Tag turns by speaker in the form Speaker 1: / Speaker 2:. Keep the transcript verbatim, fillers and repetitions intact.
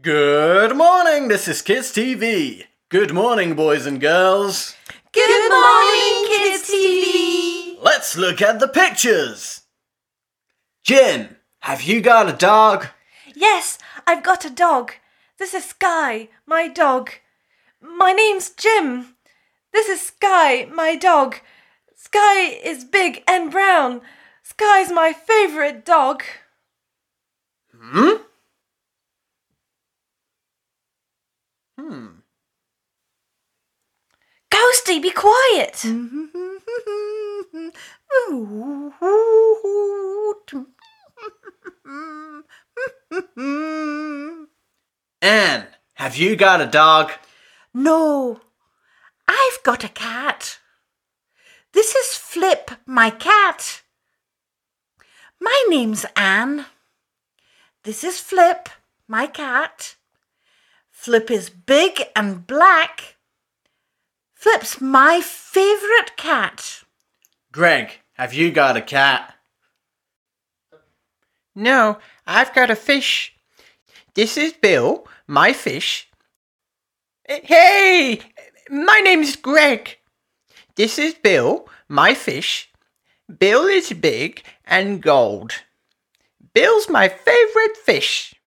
Speaker 1: Good morning, this is Kids T V. Good morning, boys and girls.
Speaker 2: Good morning, Kids T V.
Speaker 1: Let's look at the pictures. Jim, have you got a dog?
Speaker 2: Yes, I've got a dog. This is Sky, my dog. My name's Jim. This is Sky, my dog. Sky is big and brown. Sky's my favourite dog.
Speaker 1: Hmm? Hmm.
Speaker 2: Ghosty, be quiet.
Speaker 1: Anne, have you got a dog?
Speaker 3: No, I've got a cat. This is Flip, my cat. My name's Anne. This is Flip, my cat. Flip is big and black. Flip's my favourite cat.
Speaker 1: Greg, have you got a cat?
Speaker 4: No, I've got a fish. This is Bill, my fish. Hey, my name's Greg. This is Bill, my fish. Bill is big and gold. Bill's my favourite fish.